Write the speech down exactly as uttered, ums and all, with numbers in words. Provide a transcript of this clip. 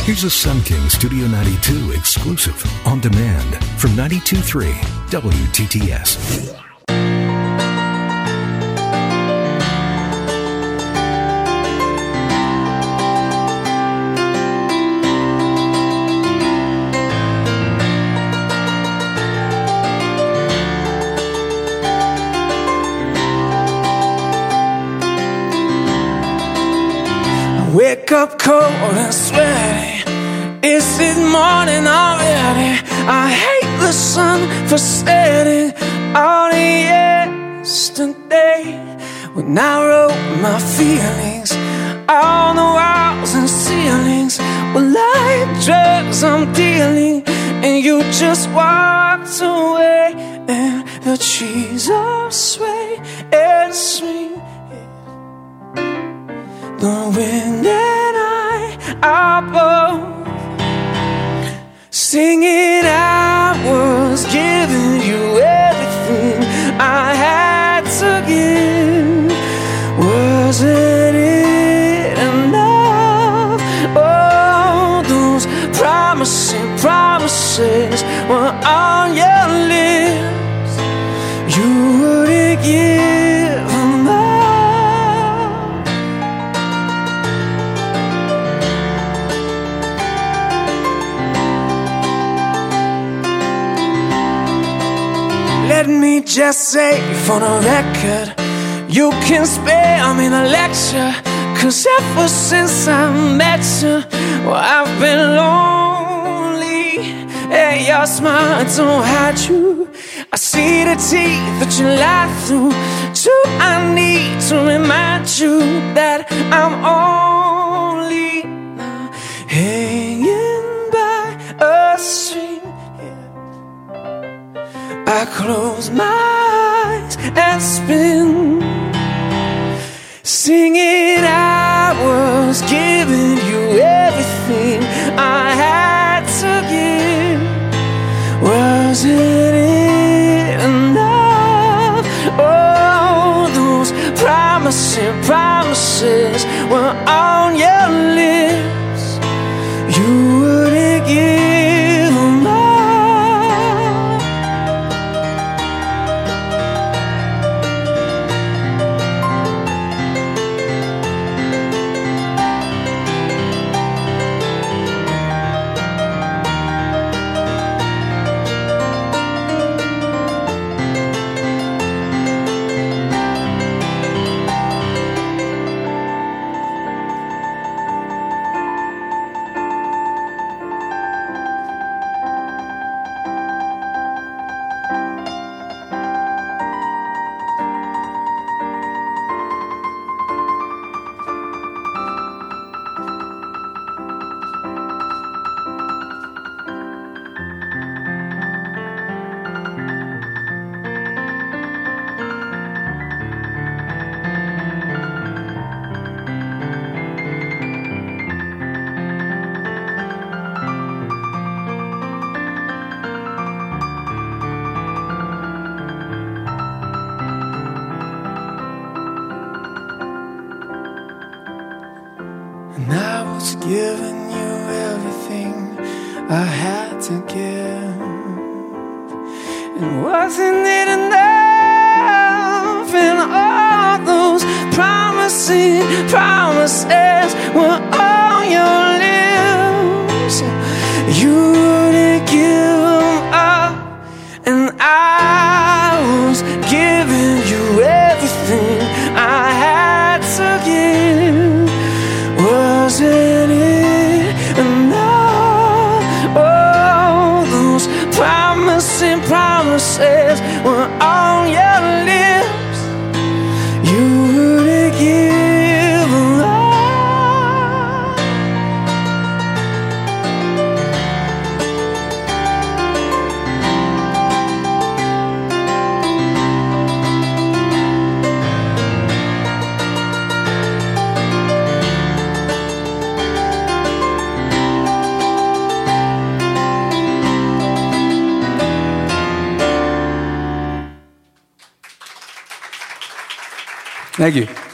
Here's a Sun King Studio ninety-two exclusive on demand from ninety-two point three W T T S. Wake up cold and sweaty. It's this morning already. I hate the sun for setting on yesterday. When I wrote my feelings on the walls and ceilings, well, like drugs I'm dealing, and you just walked away, and the trees all sway and swing. The wind and I are both singing. I was giving you everything I had to give. Wasn't it enough? Oh, those promising promises were on your lips. You wouldn't give them up. Let me just say for the record, you can spare me the lecture, 'cause ever since I met you, well, I've been lonely. And your smile don't hide you. I see the teeth that you lie through. So I need to remind you that I'm only hanging by a string. I close my eyes and spin, singing. I was giving you everything I had to give. Wasn't it enough? Oh, those promising promises were on your lips. You wouldn't give them up. And I was giving you everything I had to give. And wasn't it enough? And all those promising promises were on your lips. You wouldn't give them up. And I was giving you everything I had to give. Wasn't it enough? Oh, those promising promises were on your lips. You wouldn't give them up. Thank you.